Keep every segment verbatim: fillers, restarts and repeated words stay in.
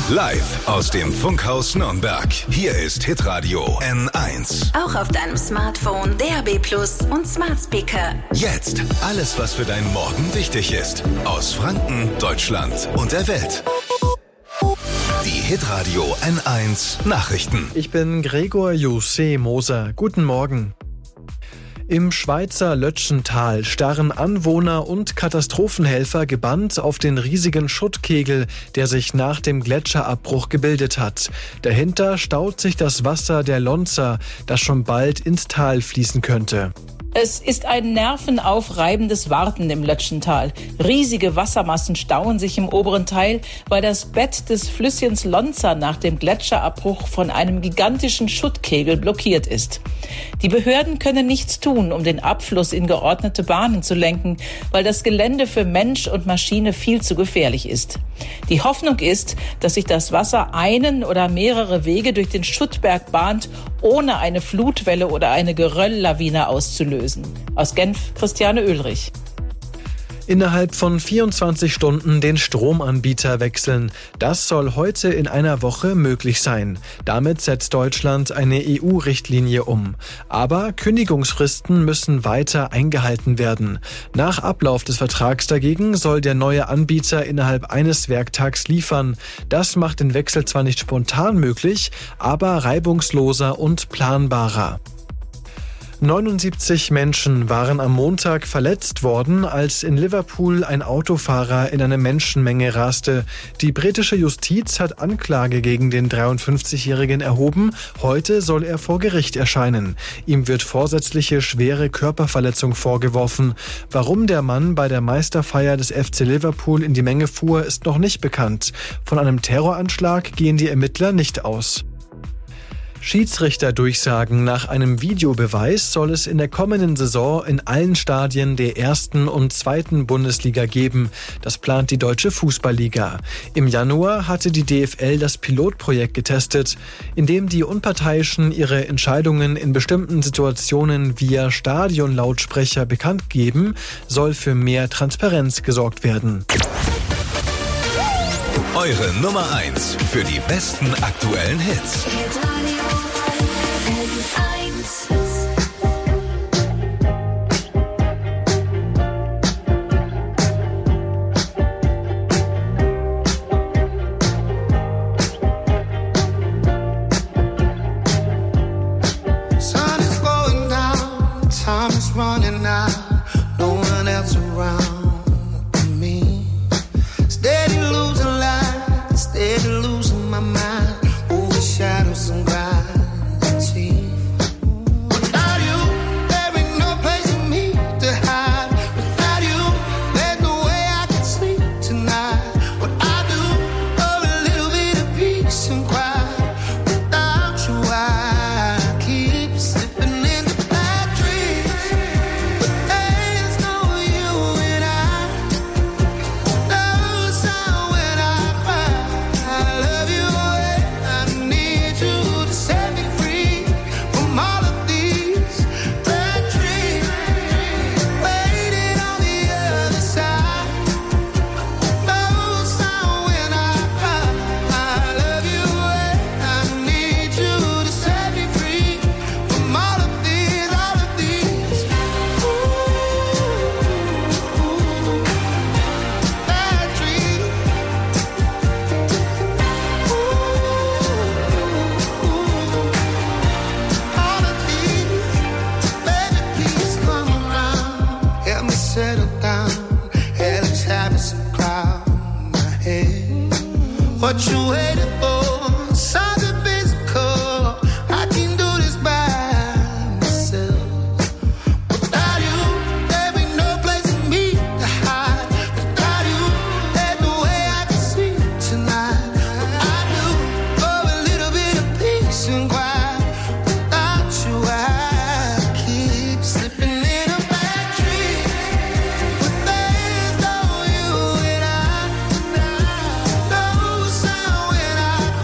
Live aus dem Funkhaus Nürnberg. Hier ist Hitradio N eins. Auch auf deinem Smartphone, D A B Plus und Smart Speaker. Jetzt alles, was für deinen Morgen wichtig ist. Aus Franken, Deutschland und der Welt. Die Hitradio N eins Nachrichten. Ich bin Gregor Jose Moser. Guten Morgen. Im Schweizer Lötschental starren Anwohner und Katastrophenhelfer gebannt auf den riesigen Schuttkegel, der sich nach dem Gletscherabbruch gebildet hat. Dahinter staut sich das Wasser der Lonza, das schon bald ins Tal fließen könnte. Es ist ein nervenaufreibendes Warten im Lötschental. Riesige Wassermassen stauen sich im oberen Teil, weil das Bett des Flüsschens Lonza nach dem Gletscherabbruch von einem gigantischen Schuttkegel blockiert ist. Die Behörden können nichts tun, um den Abfluss in geordnete Bahnen zu lenken, weil das Gelände für Mensch und Maschine viel zu gefährlich ist. Die Hoffnung ist, dass sich das Wasser einen oder mehrere Wege durch den Schuttberg bahnt, ohne eine Flutwelle oder eine Gerölllawine auszulösen. Aus Genf, Christiane Oehlrich. Innerhalb von vierundzwanzig Stunden den Stromanbieter wechseln. Das soll heute in einer Woche möglich sein. Damit setzt Deutschland eine E U-Richtlinie um. Aber Kündigungsfristen müssen weiter eingehalten werden. Nach Ablauf des Vertrags dagegen soll der neue Anbieter innerhalb eines Werktags liefern. Das macht den Wechsel zwar nicht spontan möglich, aber reibungsloser und planbarer. neunundsiebzig Menschen waren am Montag verletzt worden, als in Liverpool ein Autofahrer in eine Menschenmenge raste. Die britische Justiz hat Anklage gegen den dreiundfünfzigjährigen erhoben. Heute soll er vor Gericht erscheinen. Ihm wird vorsätzliche schwere Körperverletzung vorgeworfen. Warum der Mann bei der Meisterfeier des F C Liverpool in die Menge fuhr, ist noch nicht bekannt. Von einem Terroranschlag gehen die Ermittler nicht aus. Schiedsrichterdurchsagen nach einem Videobeweis soll es in der kommenden Saison in allen Stadien der ersten und zweiten Bundesliga geben. Das plant die Deutsche Fußballliga. Im Januar hatte die D F L das Pilotprojekt getestet, in dem die Unparteiischen ihre Entscheidungen in bestimmten Situationen via Stadionlautsprecher bekannt geben, soll für mehr Transparenz gesorgt werden. Eure Nummer eins für die besten aktuellen Hits. Sun is going down, time is running out, no one else around me. Steady losing light, steady losing my mind, over shadows and gravity. Without you, there ain't no place for me to hide. Without you, there's no way I can sleep tonight. What I do for a little bit of peace and quiet. Without you, I keep slipping into bad dreams. But there's no you and I. No sound when I cry. I love you and I need you to set me free from all of these bad dreams. Waiting on the other side. No sound when I cry. I love you and I need you to set me free from all of these, all of these. Ooh, bad dreams. All of these, baby, please come around. Help me settle down. Hell is having some cloud in my head. What you waiting for? Something physical. I can do this by myself. Without you, there ain't no place for me to hide. Without you, there's no way I can sleep tonight. What I do for a little bit of peace and quiet. Without you, I keep slipping in a bad dream. But there's no you and I. No sound when I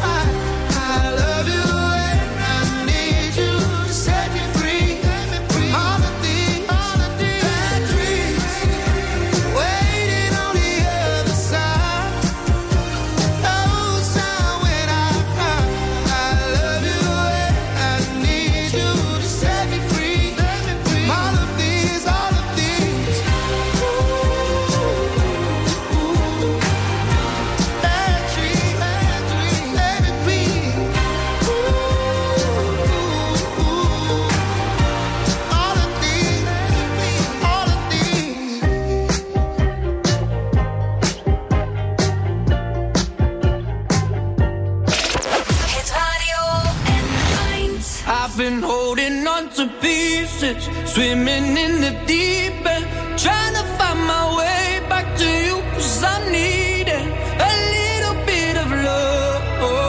pieces, swimming in the deep end, trying to find my way back to you, 'cause I need it, a little bit of love,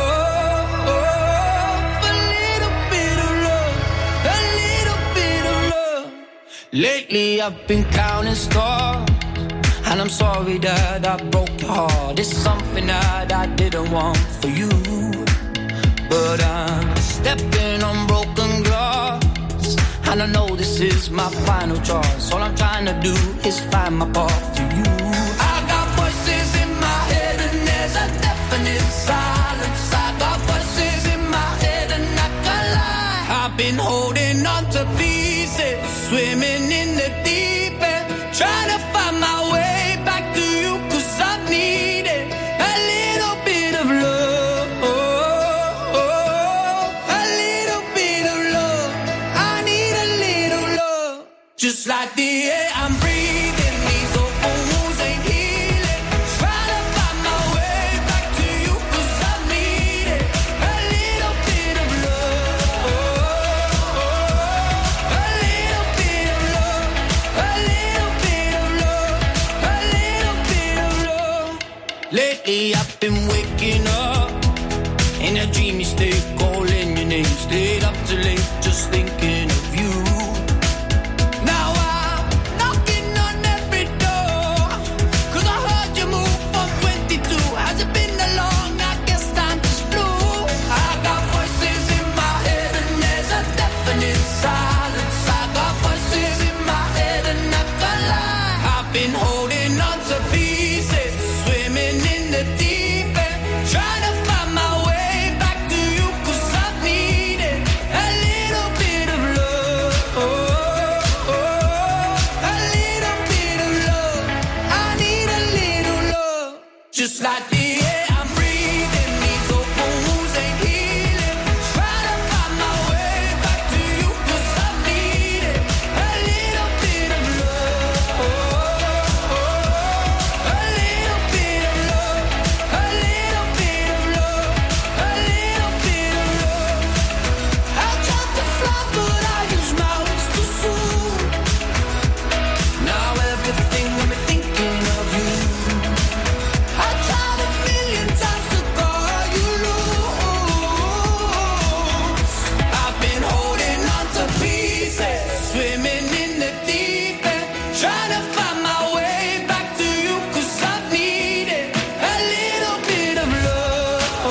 a little bit of love, a little bit of love. Lately I've been counting stars, and I'm sorry that I broke your heart. It's something that I didn't want for you, but I'm stepping on broken glass, and I know this is my final choice. All I'm trying to do is find my path to you. I got voices in my head and there's a definite silence. I got voices in my head and I can't lie. I've been holding on to pieces, swimming in the deep end, trying to find my way back to you, 'cause I need it, a little bit of love, a little bit of love. I need a little love, just like the air I'm breathing. These open wounds ain't healing, trying to find my way back to you, 'cause I need it, a little bit of love, a little bit of love, a little bit of love, a little bit of love. Lately I've been waking up in a dreamy state, calling your name, stayed up too late, just thinking of you. Now I'm knocking on every door, 'cause I heard you move from twenty-two. Has it been that long? I guess time just flew. I got voices in my head and there's a definite silence. I got voices in my head and I can't lie. I've been holding on to pieces, swimming in the deep end, trying to find my way back to you, 'cause I need it, a little bit of love, a little bit of love. I need a little love, just like the air I'm breathing. These open wounds ain't healing, trying to find my way back to you, 'cause I need it, a little bit of love, a little bit of love, a little bit of love, a little bit of love. I tried to fly but I used my wings too soon. Now everything got me thinking of you. I tried a million times to call you loose. I've been holding on to pieces, swimming in the deep end, trying to find my way back to you, 'cause I need it, a little bit of love,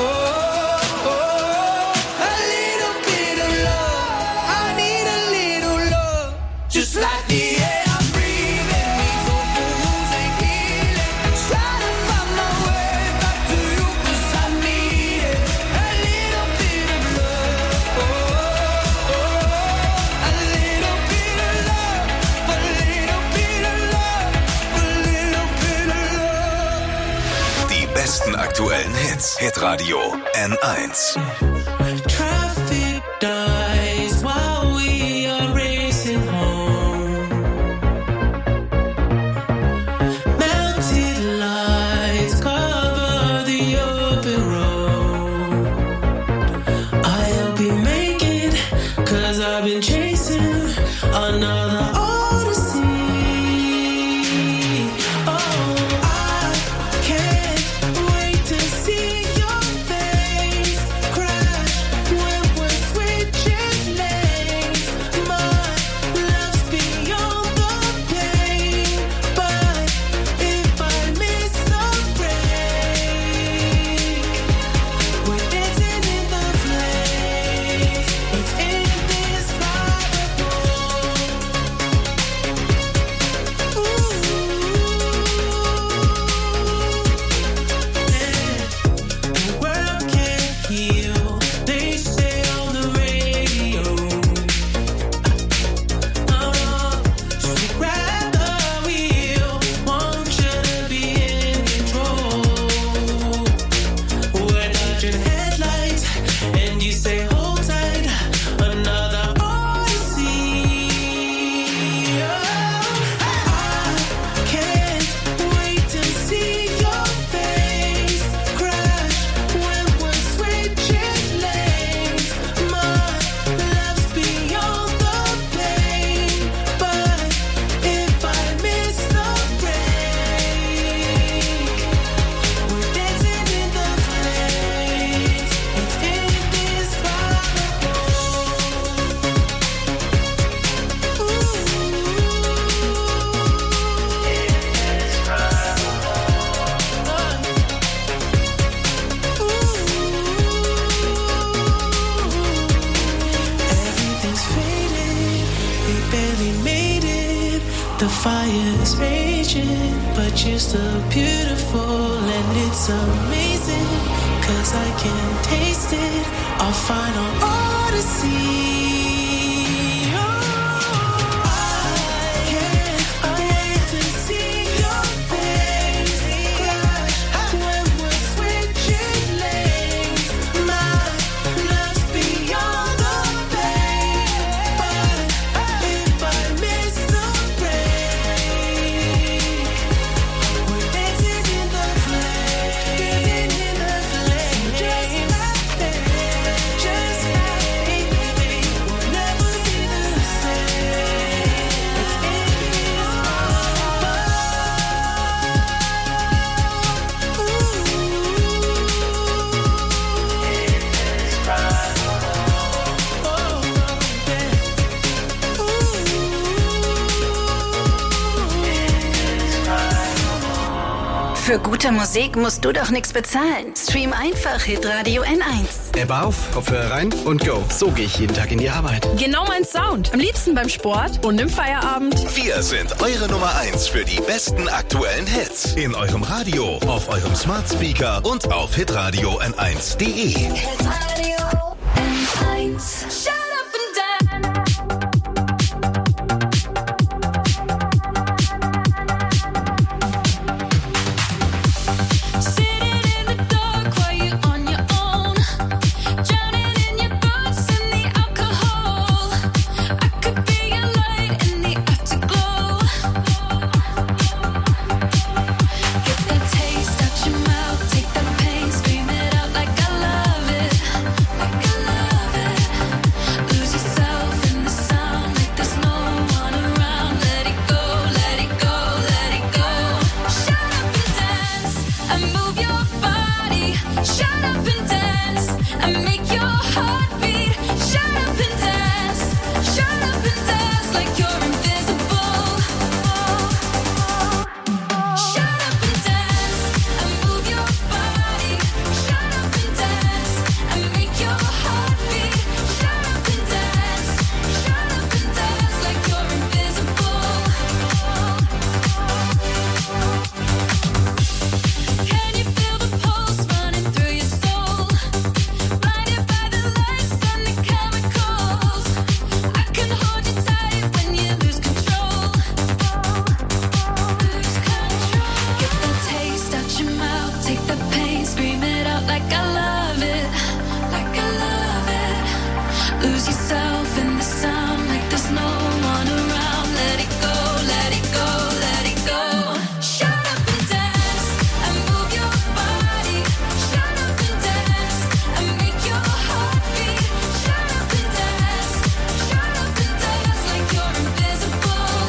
a little bit of love. I need a little love, just like the air I'm breathing. These open wounds ain't healing, trying to find my way back to you, 'cause I need it, a little bit of love, a little bit of love, a little bit of love, a little bit of love. Die besten aktuellen Hits. Hitradio N eins. Traffic dies while we are racing home. Melted lights cover the open road. I hope you make it, 'cause I've been chasing another odyssey. Oh, I can't wait to see your face crash when fire's raging, but you're still beautiful and it's amazing, 'cause I can taste it, our final odyssey. Für gute Musik musst du doch nichts bezahlen. Stream einfach Hitradio N eins. App auf, Kopfhörer rein und go. So gehe ich jeden Tag in die Arbeit. Genau mein Sound. Am liebsten beim Sport und im Feierabend. Wir sind eure Nummer eins für die besten aktuellen Hits. In eurem Radio, auf eurem Smart Speaker und auf hitradio n eins punkt de. Hitradio N eins. Shut up and dance. Sitting in the dark while you're on your own, drowning in your thoughts and the alcohol. I could be your light in the afterglow. Get that taste out your mouth, take that pain, scream it out like I love it, like I love it. Lose yourself in the sound like there's no one around. Let it go, let it go, let it go. Shut up and dance and move your body. Shut up and dance and make your heart beat. Shut up and dance, shut up and dance like you're invisible. Shut up and dance and move your body. Shut up and dance and make your heart beat. Shut up and dance, shut up and dance like you're invisible. Can you feel the pulse running through your soul? Blinded by the lights and the chemicals. I can hold you tight when you lose control. Lose control. Get the taste out your mouth, take the pain, scream it out like I love it, like I love it. Lose yourself in the sound like there's no one around. Let it go, let it go, let it go. Shut up and dance and move your body. Shut up and dance and make your heart beat. Shut up and dance, shut up and dance like you're invisible.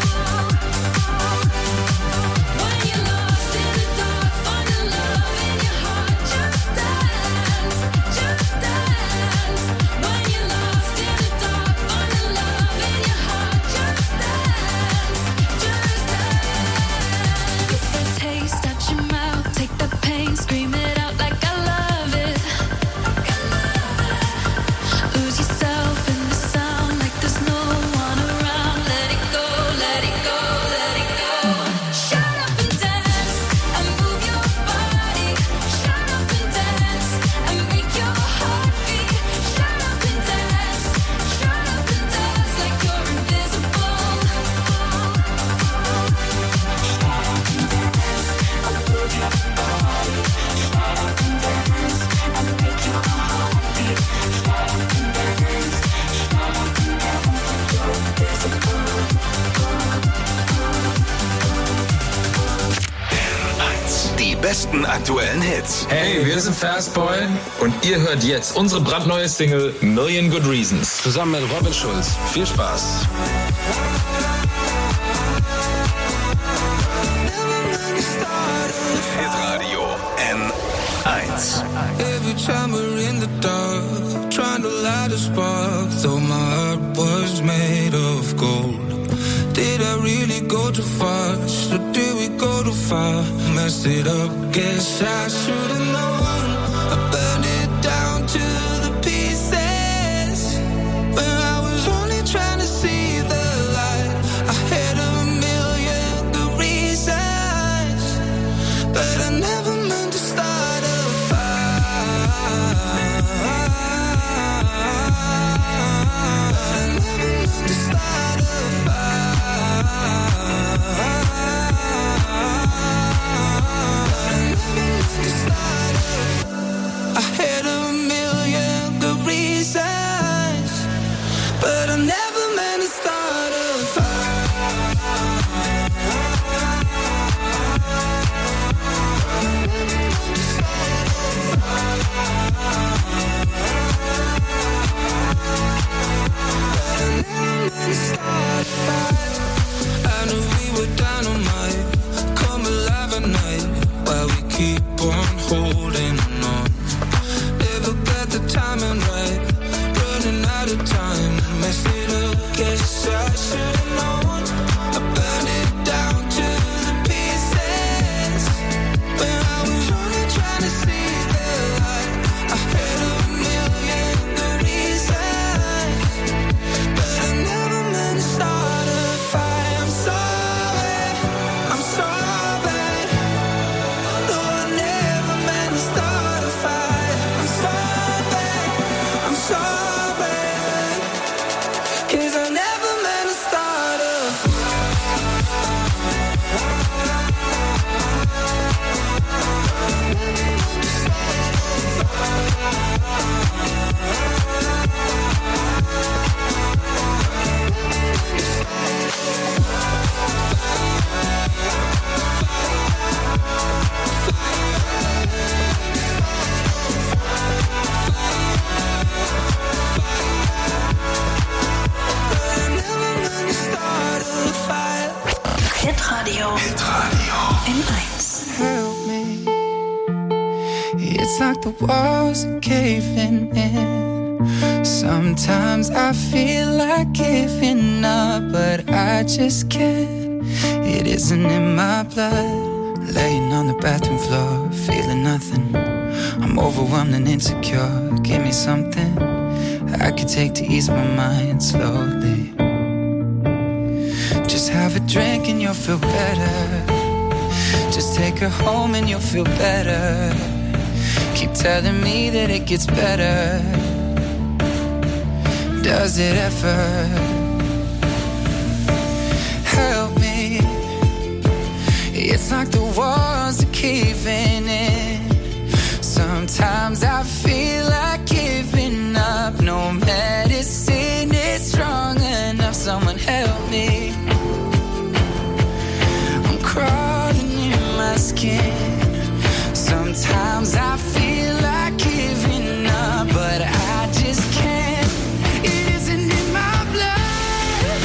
When you're lost in the dark, find the love in your heart. Just dance, just dance. When you're lost in the dark, find the love in your heart. Just dance, just dance. Get the taste out your mouth, take the pain, scream it out like I love it, like I love it. Lose yourself in the sound like there's no one around. Let it go, let it go, let it go. Shut up and dance and move your body. Shut up and dance and make your heart beat. Shut up and dance, shut up and dance like you're invisible. Die besten aktuellen Hits. Hey, wir sind Fastboy und ihr hört jetzt unsere brandneue Single Million Good Reasons. Zusammen mit Robin Schulz. Viel Spaß. Hitradio N eins. Every time we're in the dark, trying to light a spark, though my heart was made of gold. Did I really go too fast, or did we go too far? Messed it up, guess I should've known. I burned it down to the pieces, when I was only trying to see the light. I had a million were dynamite. Come alive at night while we keep on holding on. Never got the timing right, running out of time. Mess it up, guess I should've known. I burned it down to the pieces when I was only trying to see the light. I had a million good reasons, but I never meant to start a fight. I'm sorry, I'm sorry. No, I never meant to start a fight. I'm sorry, I'm sorry. 'Cause I never meant to start a Hitradio N eins. Help me. It's like the walls are caving in. Sometimes I feel like giving up, but I just can't. It isn't in my blood. Laying on the bathroom floor, feeling nothing. I'm overwhelmed and insecure. Give me something I could take to ease my mind slowly. Just have a drink and you'll feel better. Just take her home and you'll feel better. Keep telling me that it gets better. Does it ever? Help me. It's like the walls are caving in. Sometimes I feel like giving up. No medicine is strong enough. Someone help me. I'm crawling in my skin. Sometimes I feel like giving up, but I just can't. It isn't in my blood.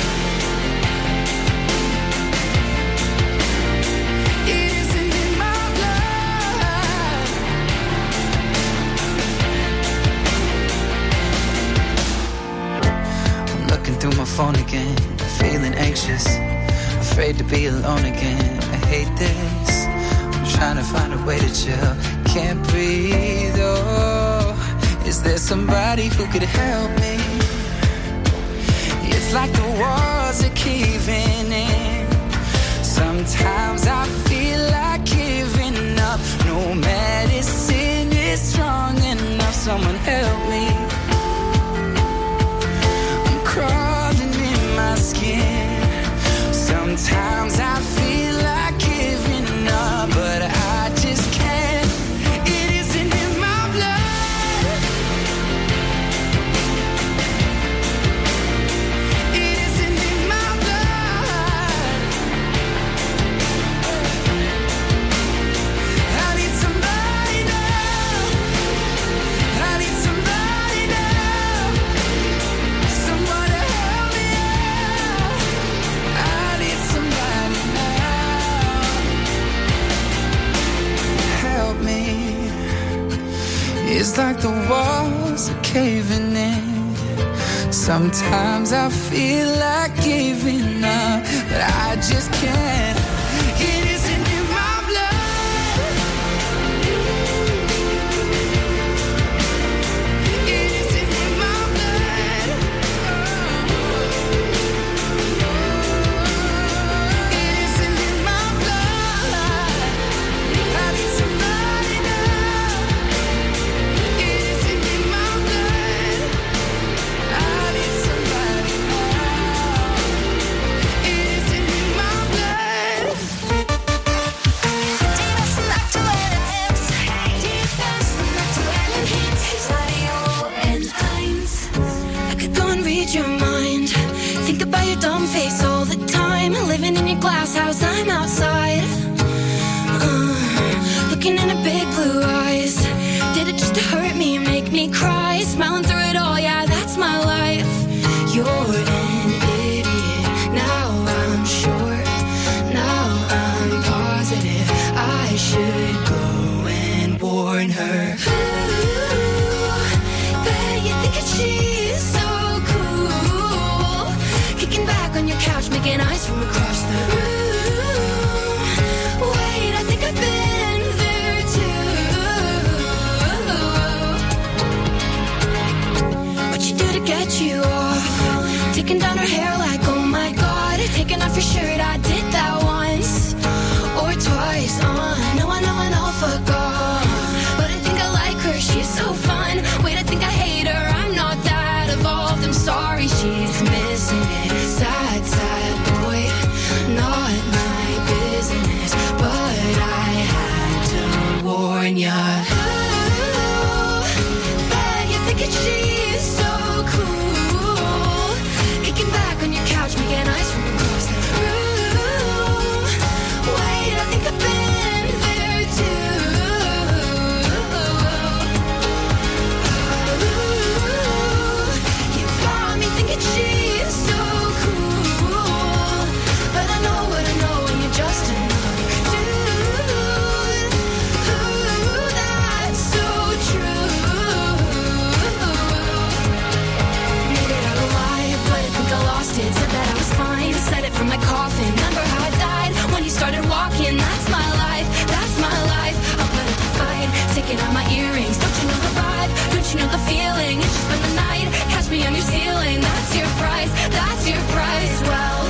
It isn't in my blood. I'm looking through my phone again, feeling anxious, afraid to be alone again. I hate this. I'm trying to find a way to chill. Can't breathe, oh. Is there somebody who could help me? It's like the walls are caving in. Sometimes I feel like giving up. No medicine is strong enough. Someone help me. I'm crawling in my skin. Sometimes I feel like giving up, but I just can't. It isn't in my blood. It isn't in my blood. I need somebody now. I need somebody now. Someone to help me out. I need somebody now. Help me. It's like the walls are caving in. Sometimes I feel like giving up, but I just can't. It isn't in my blood. It isn't in my blood. It isn't in my blood. I need somebody now. It isn't in my blood. I need somebody now. It isn't in my blood. I should go and warn her. Ooh, bet you think that she's so cool. Kicking back on your couch, making eyes from across the room. Wait, I think I've been there too. What you do to get you off? Taking down her hair like, oh my god. Taking off your shirt, I did that once or twice. Uh, no, I know, I know, fuck off. But I think I like her, she's so fun. Wait, I think I hate her, I'm not that evolved. I'm sorry, she's missing it. Sad, sad boy, not my business. But I had to warn ya. Ooh, bet you think that she's so cool. Kicking back on your couch, making eyes from across the room. Wait, I think I've been there too. Ooh, you got me thinking she's so cool. But I know what I know, and you're just another dude. Ooh, that's so true. Made it out alive, but I think I lost it. Said that I was fine, said it from my coffin. Remember how I died when you started walking? That's my life, that's my life. I'll put up a fight, taking out my earrings. Don't you know the vibe? Don't you know the feeling? It's just been the night, catch me on your ceiling. That's your price, that's your price. Well,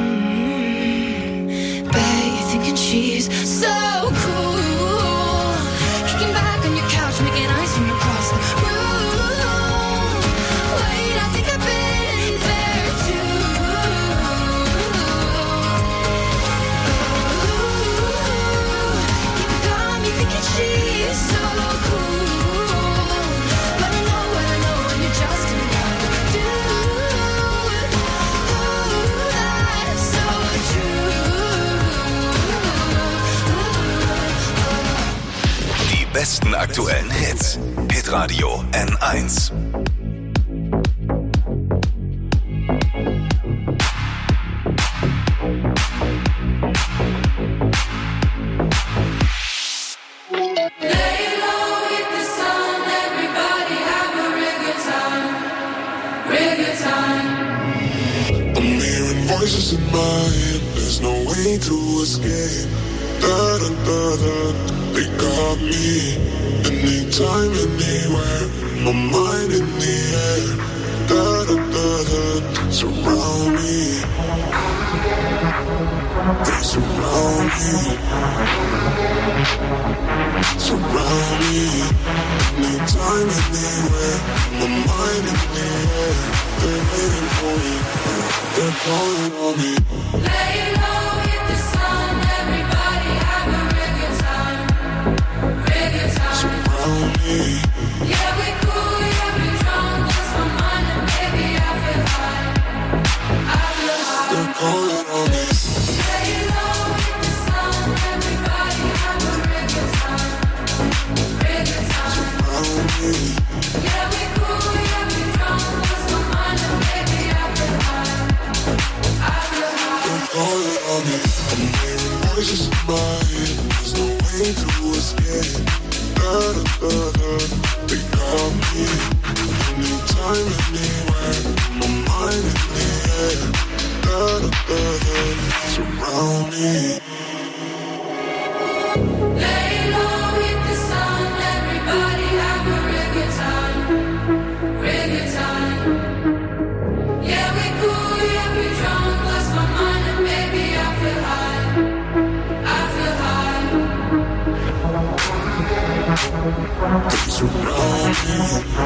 mm, bet you're thinking she's so cool. Kicking back on your couch, making eyes from across the room. Wait, I think I've been there too. Ooh, you got me thinking she's so cool. But I know what I know, and you're just another dude. Ooh, that's so true. Die besten aktuellen Hits. Hitradio N eins. Lay low, hit the sun, everybody have a real good time, real good time. I'm hearing voices in my head, there's no way to escape. Da da da da, they got me. Anytime, anywhere, my mind in the air. Da da da da, surround me. They surround me. Surround me. Anytime, anywhere, my mind in the air. They're waiting for me, they're calling on me. Lay low, hit the sun, everybody have a real good time, real good time. Surround me. Yeah, we cool, yeah, we drunk, lost my mind and baby I feel high, I feel high. They're calling on me. Lay low, hit the sun, everybody have a real good time, real good time. Surround me. Yeah, we cool, yeah, we drunk, lost my mind and baby I feel high, I feel high. They're calling on me. I'm hearing voices in my head, there's no way to escape. Da da da da, they got me. Anytime, anywhere, my mind in the air. Da da da da, surround me. Lay low, hit the sun, everybody have a real good time, real good time. Yeah, we cool, yeah, we drunk, lost my mind and baby I feel high, I feel high. They surround me.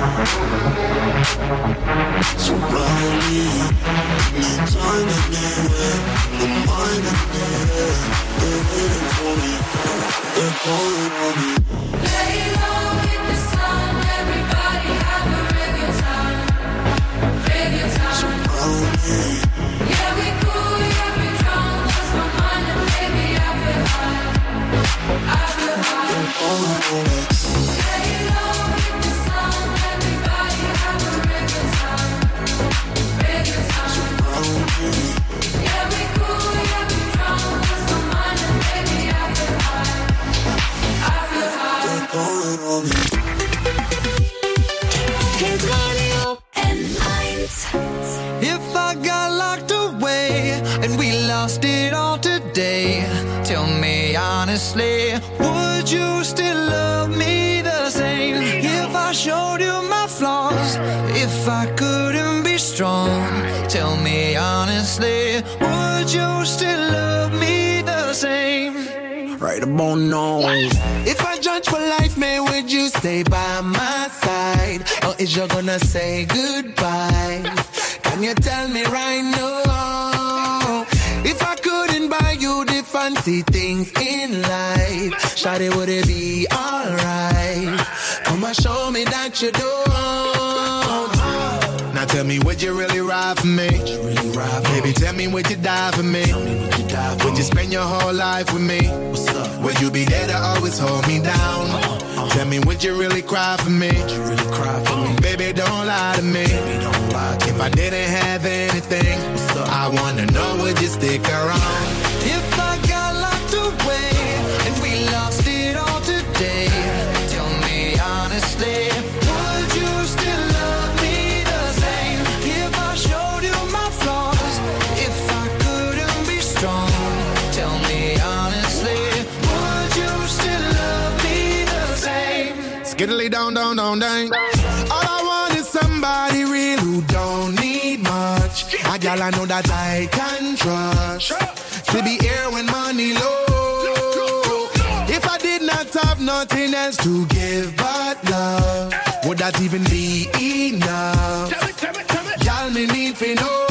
Surround me. Anytime, anywhere, my mind in the air. They're waiting for me, they're calling on me. Lay low, hit the sun, everybody have a real good time, real good time. Surround me. Yeah, we cool, yeah, we drunk, lost my mind and baby I feel high, I feel high. They're calling on me. Lay low, hit the sun, everybody have a real good time, real good time. Surround me. Yeah, we cool, yeah, we drunk, lost my mind and baby I feel high, call me. Hitradio N eins. If I got locked away and we lost it all today, tell me honestly, would you still love me the same? If I showed you my flaws, if I couldn't be strong, tell me honestly, would you still love me the same? Right about now. If I judge for life, man, would you stay by my side? Or is you gonna say goodbye? Can you tell me right now? If I couldn't buy you the fancy things in life, shawty, would it be alright? Come and show me that you don't. Now tell me, would you really ride for me? Really ride for Baby, tell me, would you die for me? me would, you die for would you spend your whole life with me? What's up? Would you be there to always hold me down? Uh-huh. Tell me, would you really cry for me? Would you really cry for me? Baby, don't lie to me. Baby, don't lie to if me. I didn't have anything, I wanna know, would you stick around? If I got locked away and we lost it all today, tell me honestly, would you still love me the same? If I showed you my flaws, if I couldn't be strong, tell me honestly, would you still love me the same? Skiddly down, down, down, down. All I want is somebody real who don't need much. A gal I know that I can trust. To be here when money low. If I did not have nothing else to give but love, would that even be enough? Y'all me need to know.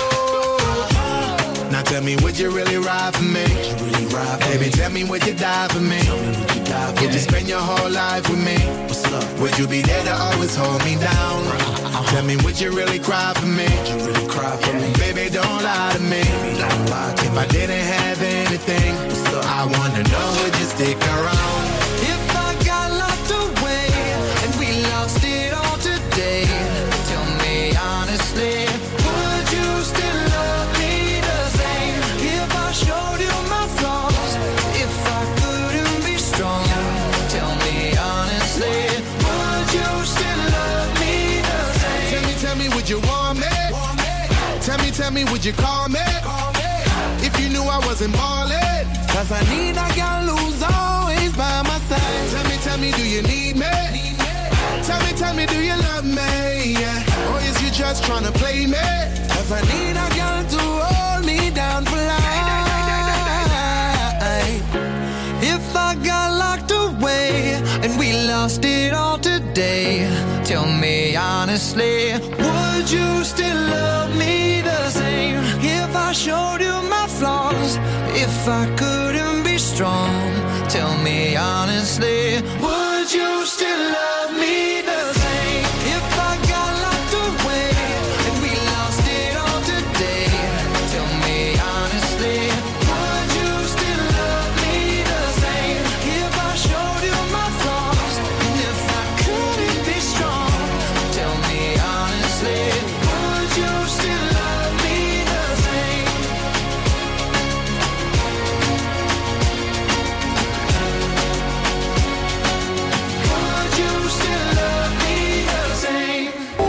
Now tell me, would you really ride for me? Really ride for Baby, me? Tell me, would you die for me? Would you, die for would you spend your whole life with me? What's up? Would you be there to always hold me down? Uh-huh. Tell me, would you really cry for me? Would you really cry for me? Baby, don't lie to me. Baby, don't lie to if me. I didn't have anything, I wanna know, would you stick around? If I got locked away and we lost it all today, tell me honestly, would you still love me the same? If I showed you my flaws, if I couldn't be strong, tell me honestly, would you still love me the same? Tell me, tell me, would you want me? Want me? Tell me, tell me, would you call me? Call me. If you knew I wasn't ballin', cause I need a girl who's always by my side. Tell me, tell me, do you need me? Need me? Tell me, tell me, do you love me? Yeah. Or is you just tryna play me? Cause I need a girl to hold me down for life. If I got locked away and we lost it all today, tell me honestly, would you still love me the same? If I showed you my flaws, if I couldn't be strong, tell me honestly, would you still love me the same? If I got locked away and we lost it all today, tell me honestly, would you still love me the same? If I showed you my flaws, and if I couldn't be strong, tell me honestly, would you still love me the same? Would you still love me the same?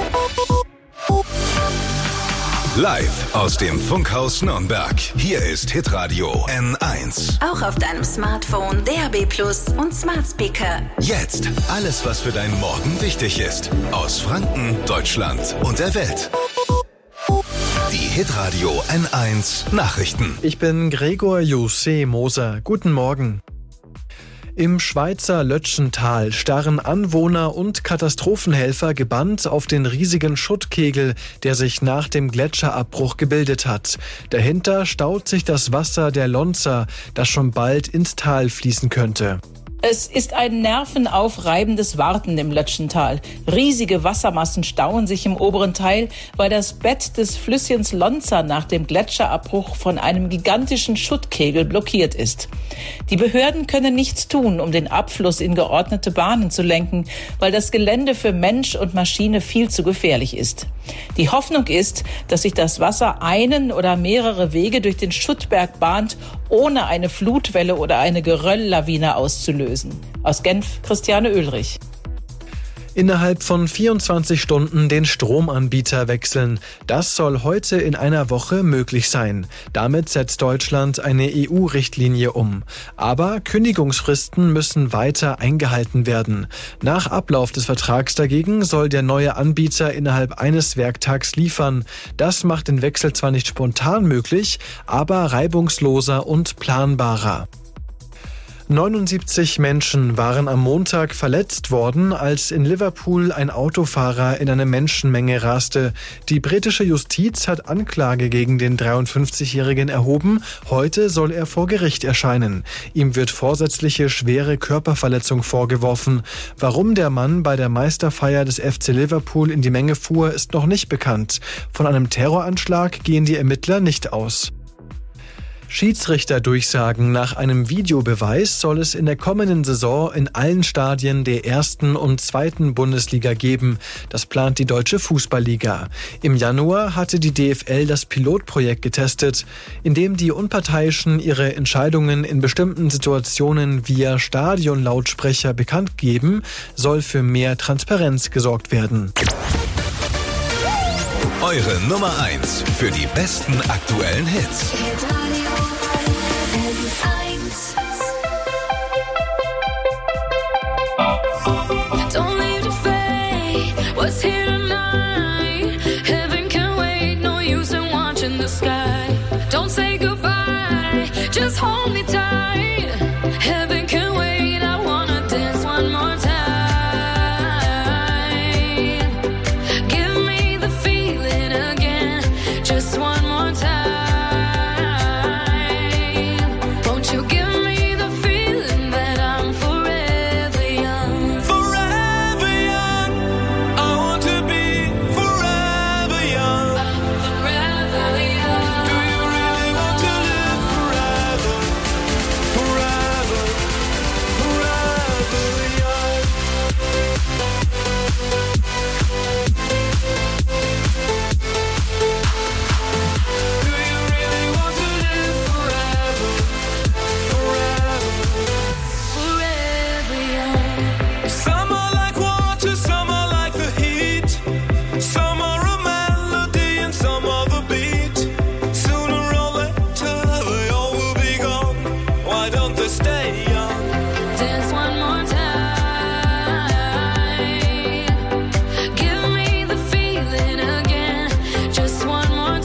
Live aus dem Funkhaus Nürnberg. Hier ist Hitradio N eins. Auch auf deinem Smartphone, D A B Plus und Smart Speaker. Jetzt alles, was für deinen Morgen wichtig ist. Aus Franken, Deutschland und der Welt. Die Hitradio N eins Nachrichten. Ich bin Gregor Jose Moser. Guten Morgen. Im Schweizer Lötschental starren Anwohner und Katastrophenhelfer gebannt auf den riesigen Schuttkegel, der sich nach dem Gletscherabbruch gebildet hat. Dahinter staut sich das Wasser der Lonza, das schon bald ins Tal fließen könnte. Es ist ein nervenaufreibendes Warten im Lötschental. Riesige Wassermassen stauen sich im oberen Teil, weil das Bett des Flüsschens Lonza nach dem Gletscherabbruch von einem gigantischen Schuttkegel blockiert ist. Die Behörden können nichts tun, um den Abfluss in geordnete Bahnen zu lenken, weil das Gelände für Mensch und Maschine viel zu gefährlich ist. Die Hoffnung ist, dass sich das Wasser einen oder mehrere Wege durch den Schuttberg bahnt, ohne eine Flutwelle oder eine Gerölllawine auszulösen. Aus Genf, Christiane Oehlrich. Innerhalb von vierundzwanzig Stunden den Stromanbieter wechseln. Das soll heute in einer Woche möglich sein. Damit setzt Deutschland eine E U-Richtlinie um. Aber Kündigungsfristen müssen weiter eingehalten werden. Nach Ablauf des Vertrags dagegen soll der neue Anbieter innerhalb eines Werktags liefern. Das macht den Wechsel zwar nicht spontan möglich, aber reibungsloser und planbarer. neunundsiebzig Menschen waren am Montag verletzt worden, als in Liverpool ein Autofahrer in eine Menschenmenge raste. Die britische Justiz hat Anklage gegen den dreiundfünfzigjährigen erhoben. Heute soll er vor Gericht erscheinen. Ihm wird vorsätzliche schwere Körperverletzung vorgeworfen. Warum der Mann bei der Meisterfeier des F C Liverpool in die Menge fuhr, ist noch nicht bekannt. Von einem Terroranschlag gehen die Ermittler nicht aus. Schiedsrichterdurchsagen nach einem Videobeweis soll es in der kommenden Saison in allen Stadien der ersten und zweiten Bundesliga geben. Das plant die Deutsche Fußballliga. Im Januar hatte die D F L das Pilotprojekt getestet, in dem die Unparteiischen ihre Entscheidungen in bestimmten Situationen via Stadionlautsprecher bekannt geben, soll für mehr Transparenz gesorgt werden. Eure Nummer eins für die besten aktuellen Hits. Don't leave the fate, what's here tonight? Heaven can wait, no use in watching the sky. Don't say goodbye, just hold me tight. Heaven can wait, I wanna dance one more time. Give me the feeling again, just one more time. Won't you give me the feeling that I'm forever young? Forever young, I want to be forever young. Forever young. Do you really want to live forever? Forever, forever young. Do you really want to live forever? Forever. Forever young. Some are like water, some are like the heat. Some are a melody and some are the beat. Sooner or later they all will be gone. Why don't they stay young? Dance one more time. Give me the feeling again, just one more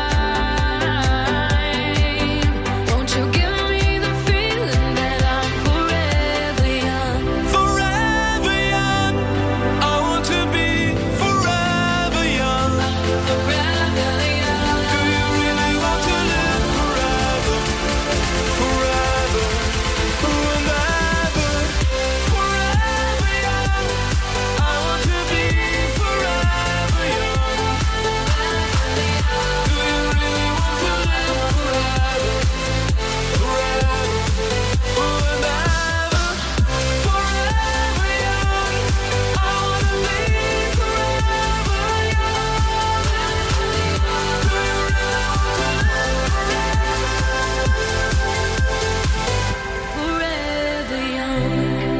time. Won't you give me the feeling that I'm forever young? Forever young, I want to be forever young. Forever young. Do you really want to live forever? Forever, and ever. Forever young, I want to be forever young. Do you really want to live forever? Forever, and ever. Forever young, I want to be forever young. Do you really want to live Forever young.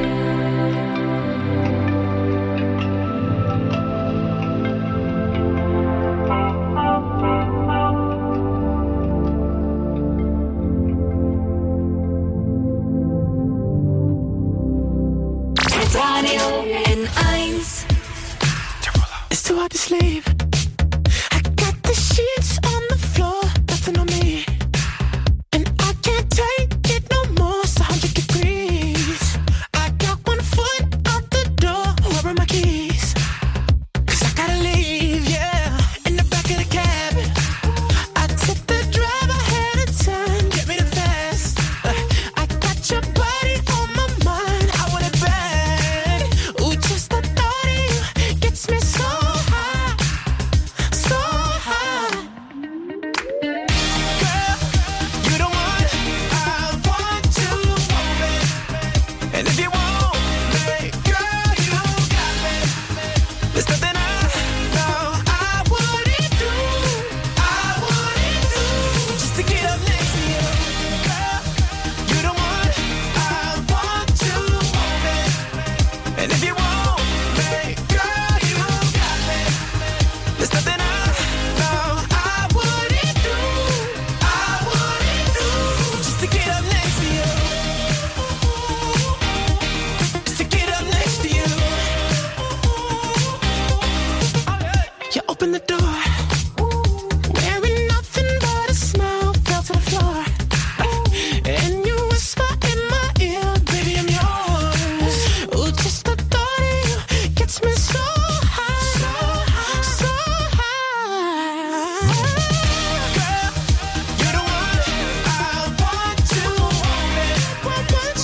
Radio N eins. It's too hard to sleep. I got the sheets on the floor, nothing on me. And I can't take it no more, it's one hundred degrees. I got one foot out the door, where are my keys? 'Cause I gotta leave, yeah, in the back of the cab. I took the drive ahead of time, get me the fast. Uh, I got your body on my mind, I want it bad. Ooh, just the thought of you gets me so high.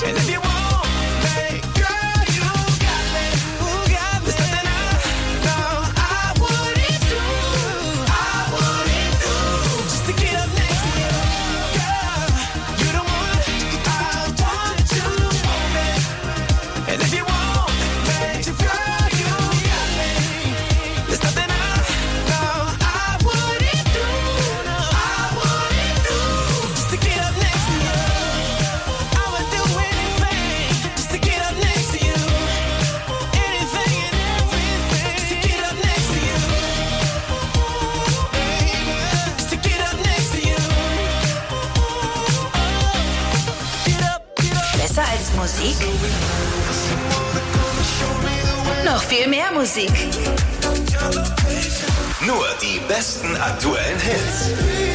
And if you want me, girl, you got me. There's nothing I know I wouldn't do. I wouldn't do just to get up next to you. Girl, you're the one I want to hold me. And if you want me, girl, you got me. There's nothing I know I wouldn't do. No, I wouldn't do just to get up next to you. I would do anything just to get up next to you. Anything and everything just to get up next to you. Just to get up next to you. Get up, get up. Besser als Musik? Noch viel mehr Musik. Nur die besten aktuellen Hits.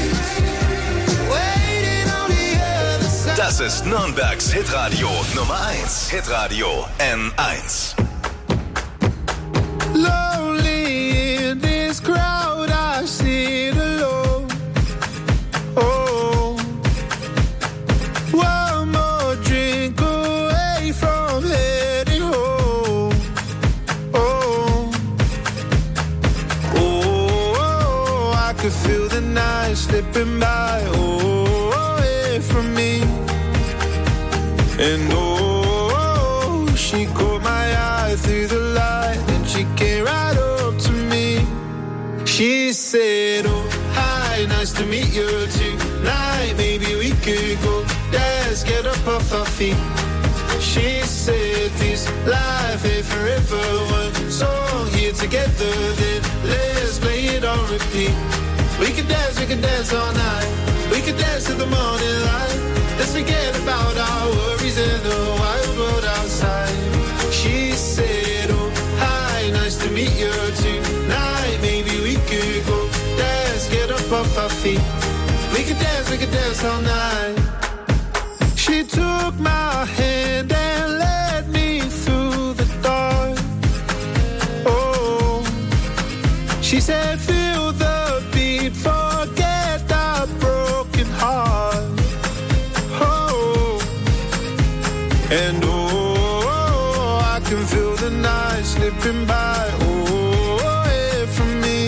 Das ist Nürnbergs Hitradio Nummer eins. Hitradio N eins. Lonely in this crowd, I sit alone. Oh, one more drink away from heading home. Oh, oh, I could feel the night slipping by. Oh, away from me. And oh, she caught my eye through the light, and she came right up to me. She said, oh, hi, nice to meet you tonight. Maybe we could go dance, get up off our feet. She said, this life ain't forever. One song here together, then let's play it on repeat. We could dance, we could dance all night. We could dance to the morning light. Let's forget about our worries and the wild world outside. She said, oh, hi, nice to meet you tonight. Maybe we could go dance, get up off our feet. We could dance, we could dance all night. She took my hand and led me through the dark. Oh, she said, feel the beat, forget our broken heart. And oh, I can feel the night slipping by, oh, away from me.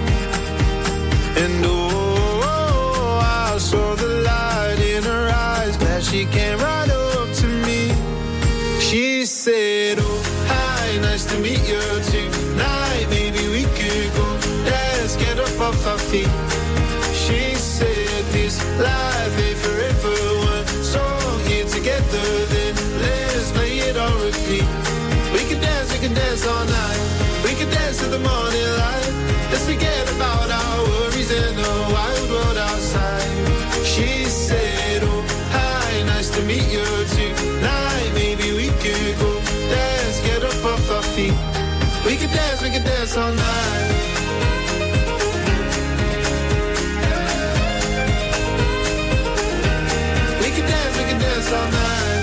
And oh, I saw the light in her eyes, glad she came right up to me. She said, oh, hi, nice to meet you tonight. Maybe we could go dance, get up off our feet. She said, this life ain't forever. One song here together, then let's play it on repeat. We can dance, we can dance all night. We can dance to the morning light. Let's forget about our worries and the wild world outside. She said, oh, hi, nice to meet you tonight. Maybe we could go dance, get up off our feet. We can dance, we can dance all night. We can dance, we can dance all night.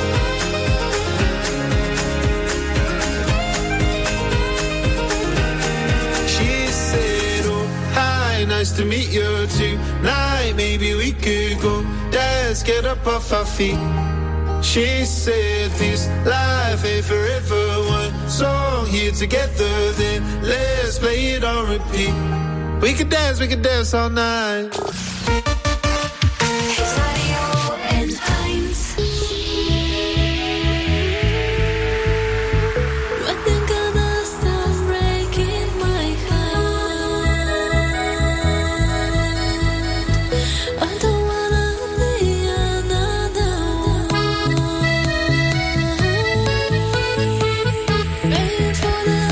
She said, oh, hi, nice to meet you tonight. Maybe we could go dance, get up off our feet. She said, this life ain't forever. One song here together, then let's play it on repeat. We could dance, we could dance all night.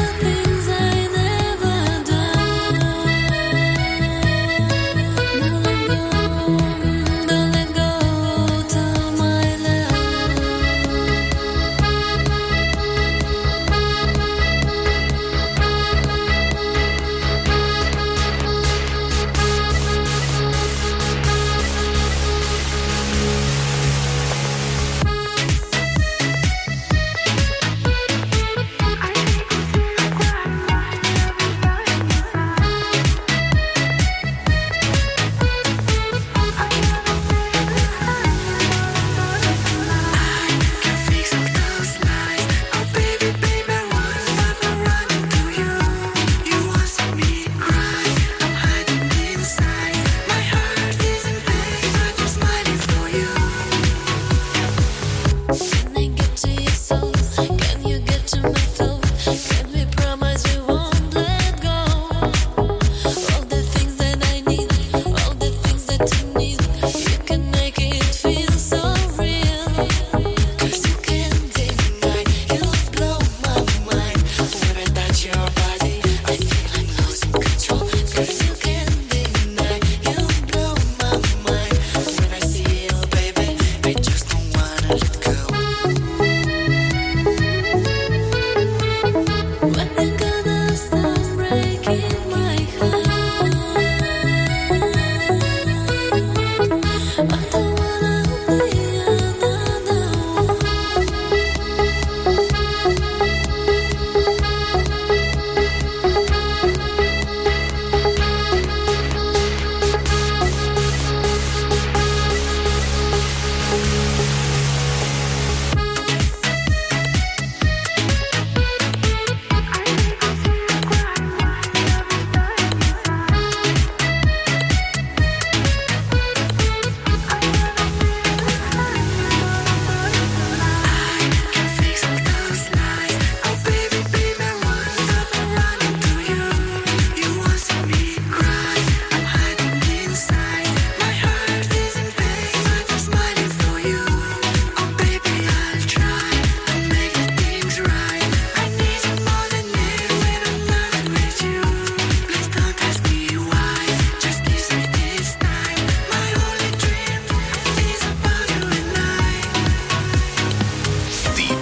No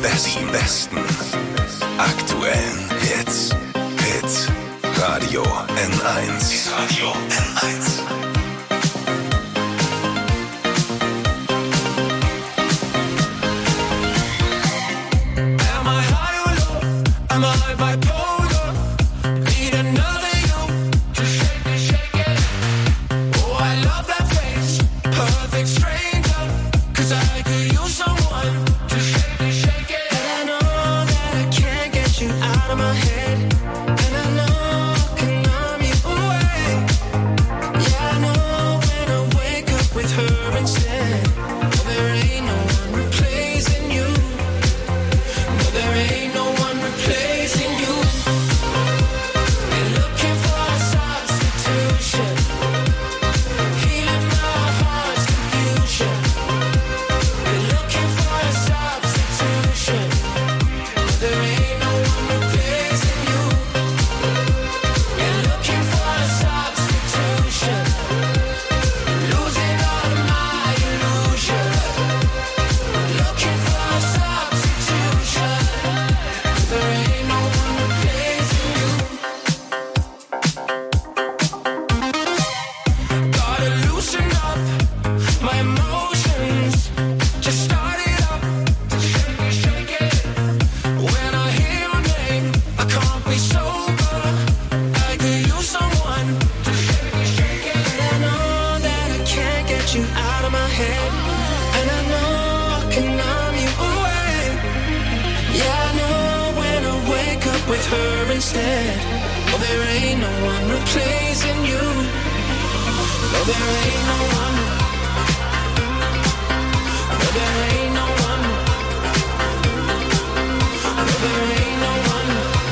besten, besten aktuellen Hits. Hit Radio N eins. Hit Radio N eins. Am I high or low? Am I bipolar? Need another you to shake it, shake it. Oh, I love that face, perfect stranger. 'Cause I could use someone to shake it, shake it. And I know that I can't get you out of my head. And I know I can numb you away. Yeah, I know when I wake up with her instead. Oh, there ain't no one replacing you. No, there ain't no one replacing you. Been looking for a substitution, healing my heart's confusion. Been looking for a substitution. No, there ain't no one replacing you. Been looking for a substitution, losing all of my illusion. Looking for a substitution. There ain't no one replacing you. Gotta loosen up my emotions. Just start it up, shake it, shake it. When I hear your name, I can't be sober. I could use someone to shake it, shake it. And I know that I can't get you out of my head. And I know I can numb you away. Yeah, I know when I wake up with her instead. Oh, there ain't no one replacing you. No, there ain't no one. No, there ain't no one. No, there ain't no one.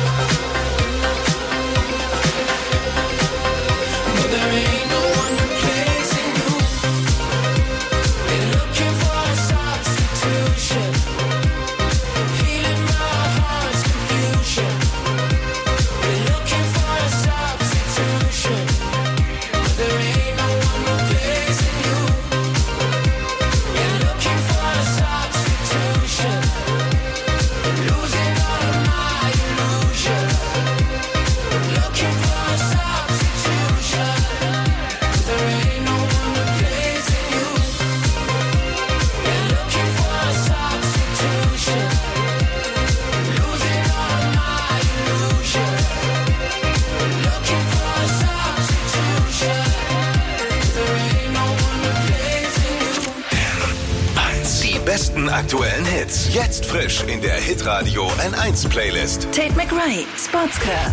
No, there ain't no one replacing you. Been looking for a substitution, healing my heart's confusion. Been looking for a substitution. There ain't no one replacing you. Been looking for a substitution, losing all of my illusion. Looking for a substitution. There ain't no one replacing you. Been looking for a substitution, losing all of my illusion. Looking for a substitution. There ain't no one replacing you. eins. Die besten aktuellen Hits. Jetzt frisch in der Hitradio N eins Playlist. Tate McRae, Sportscar.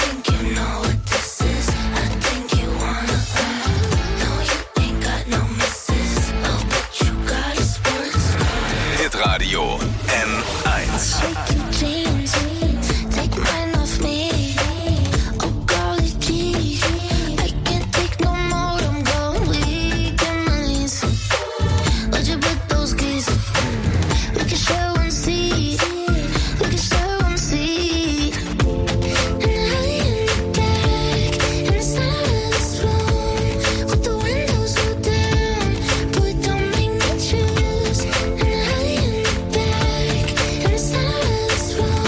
Hitradio N eins. Choose and hide in the back, and the silence.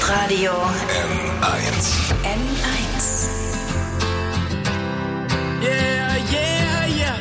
Hitradio N eins. N eins. Yeah, yeah, yeah.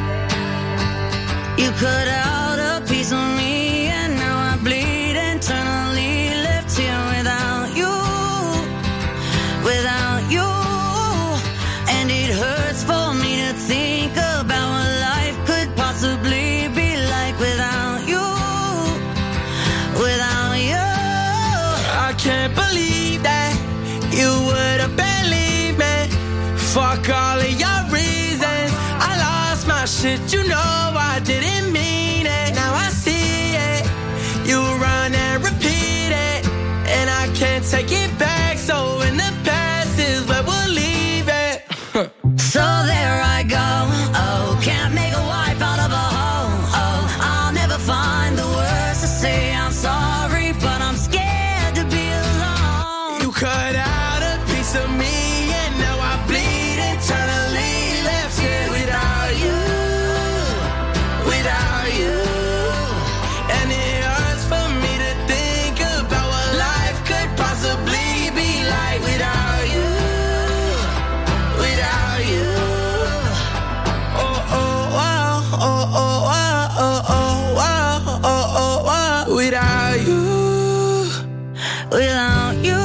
You cut out a piece of me and now I bleed internally, left here without you, without you. And it hurts for me to think about what life could possibly be like without you, without you. I can't believe that you would have believed me. Fuck all of your reasons. I lost my shit, you know I didn't mean it. Now I see it. You run and repeat it, and I can't take it back. So in the past is where we'll leave it. So there I go. Oh, can't make a wife out of a hoe. Oh, I'll never find the words to say I'm sorry, but I'm scared to be alone. You cut out a piece of me, and now I bleed internally, left here without you, without you. And it hurts for me to think about what life could possibly be like without you, without you. Oh, oh, wow, oh, oh, wow, oh, oh, wow, oh, oh, wow, without you, without you.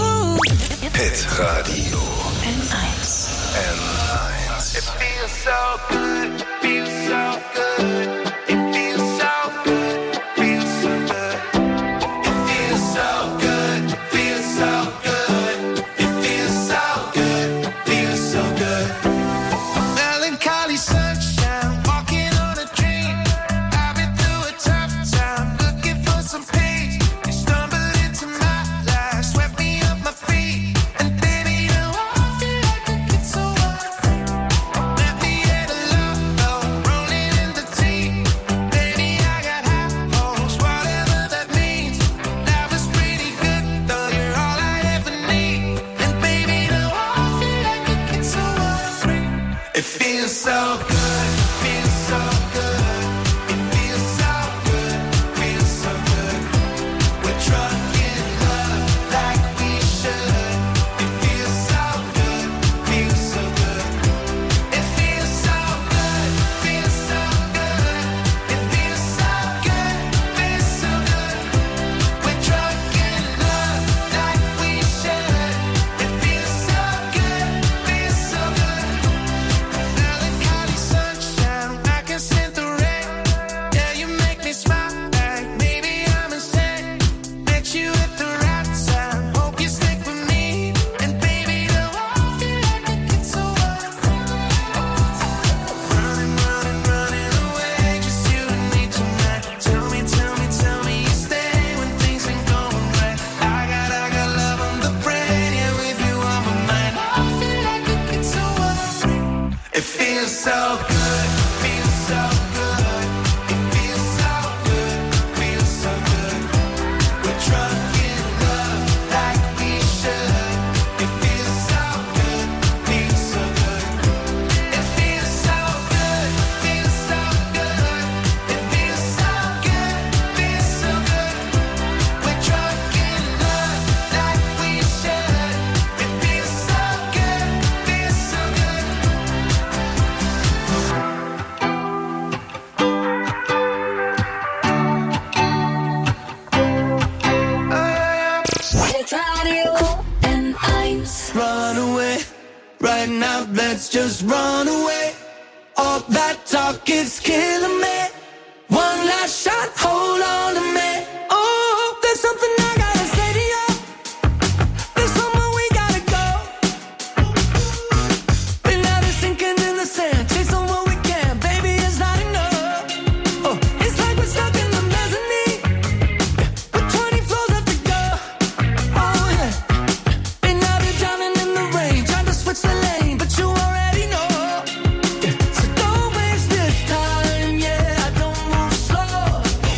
Hitradio N eins. N eins. It feels so good, feels so good. It feels so good, feels so good. It feels so good, feels so good. It feels so good, feels so good. A melancholy sunshine, walking on a dream. I've been through a tough time, looking for some peace. You stumbled into my life, swept me off my feet. And baby, now I feel like a kid so wild. Let me at a love boat, rolling in the deep. Baby, I got high hopes, whatever that means. Life is pretty good, though you're all I ever need. And baby, now I feel like a kid so free. It feels so good, feels so good. It feels so good, feels so good. We're drunk in love like we should. It feels so good, feels so good. It feels so good, feels so good. It feels so good, feels so good. We're drunk in love like we should. It feels so good, feels so good. Melancholy sunshine, I can scent the rain. Yeah, you make me smile like maybe I'm insane. Met you at the right time, hope you stick with me. And baby, now I feel like a kid so wild. Running, running, running away, just you and me tonight. Tell me, tell me, tell me you stay when things ain't going right. I got, I got love on the brain, yeah, with you on my mind. I feel like a kid so wild. It feels so good, feels so good. It feels so good, feels so good. We're drunk in love like we should. It feels so good, feels so good. It feels so good, feels so good. It feels so good, feels so good. We're drunk in love like we should. It feels so good, feels so good. N eins. Run away, right now, let's just run away. All that talk is killing me. One last shot, hold on to me. Oh, there's something I gotta say to you. There's somewhere we gotta go. Been out of sinking in the sand, chasing what we can, baby, it's not enough. Oh, it's like we're stuck in the mezzanine, with twenty floors left to go. Oh yeah, been out here drowning in the rain, trying to switch the lane, but you already know. So don't waste this time, yeah, I don't move slow.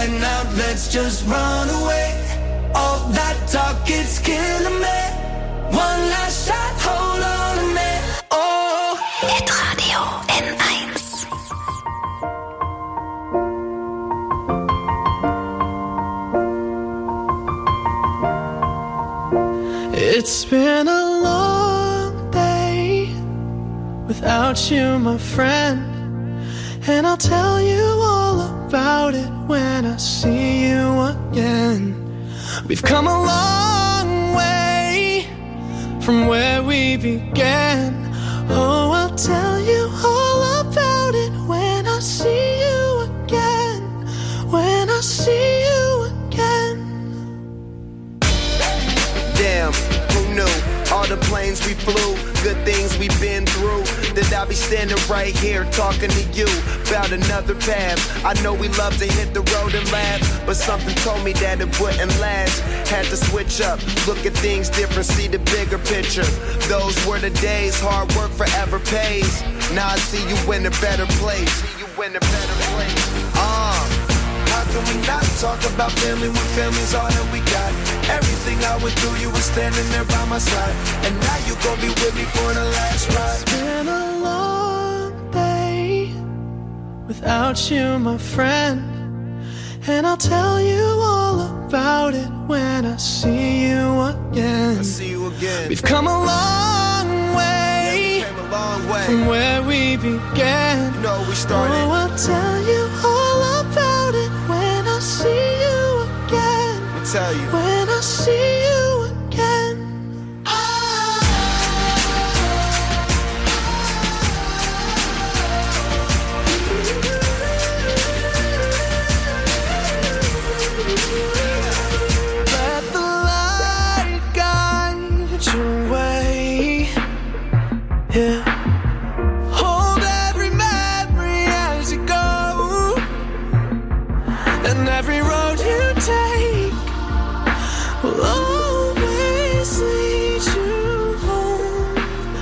right now, let's just run away. All that talk, it's killing me. One last shot, hold on a minute. Oh, Hitradio N eins. It's been a long day without you, my friend. And I'll tell you all about it when I see you again. We've come a long way from where we began. Oh, I'll tell you all about it when I see you again. When I see you again. Damn, who knew? All the planes we flew, good things we've been through. That I'll be standing right here talking to you about another path. I know we love to hit the road and laugh, but something told me that it wouldn't last. Had to switch up, look at things different, see the bigger picture. Those were the days, hard work forever pays. Now I see you in a better place. See you in a better place. Ah. Uh. How can we not talk about family when family's all that we got? Everything I went through, you were standing there by my side. And now you gon' be with me for the last ride. It's been a long day without you, my friend. And I'll tell you all about it when I see you again. I see you again. We've come a long way, yeah, we came a long way from where we began. You know we started. Oh, I'll tell you all about it when I see you again. I'll tell you. When I see you again. Let the light guide your way. Yeah. Hold every memory as you go, and every road you take will always lead you home.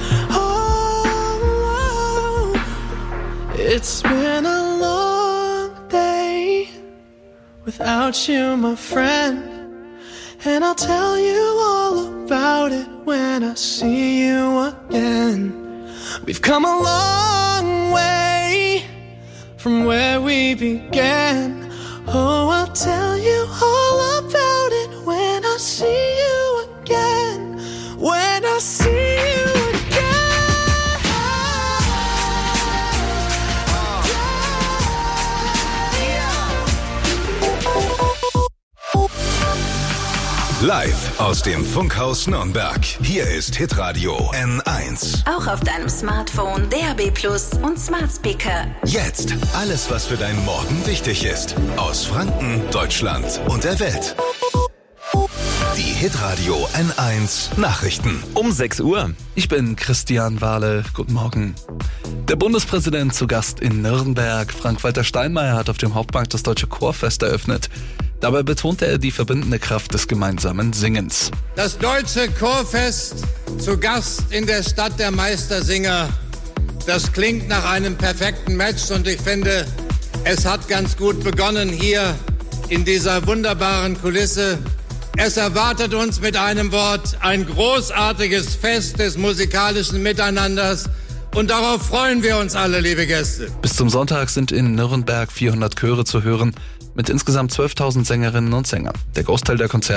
Oh, it's been a long day without you, my friend. And I'll tell you all about it when I see you again. We've come a long way from where we began. Oh, I'll tell you all about it when I see you again. When I see you Live aus dem Funkhaus Nürnberg. Hier ist Hitradio N eins. Auch auf deinem Smartphone, D A B Plus und Smart Speaker. Jetzt alles, was für deinen Morgen wichtig ist. Aus Franken, Deutschland und der Welt. Die Hitradio N eins Nachrichten. Um sechs Uhr. Ich bin Christian Wahle. Guten Morgen. Der Bundespräsident zu Gast in Nürnberg. Frank-Walter Steinmeier hat auf dem Hauptmarkt das Deutsche Chorfest eröffnet. Dabei betonte er die verbindende Kraft des gemeinsamen Singens. Das Deutsche Chorfest zu Gast in der Stadt der Meistersinger. Das klingt nach einem perfekten Match und ich finde, es hat ganz gut begonnen hier in dieser wunderbaren Kulisse. Es erwartet uns mit einem Wort ein großartiges Fest des musikalischen Miteinanders. Und darauf freuen wir uns alle, liebe Gäste. Bis zum Sonntag sind in Nürnberg vierhundert Chöre zu hören, mit insgesamt zwölftausend Sängerinnen und Sängern. Der Großteil der Konzerte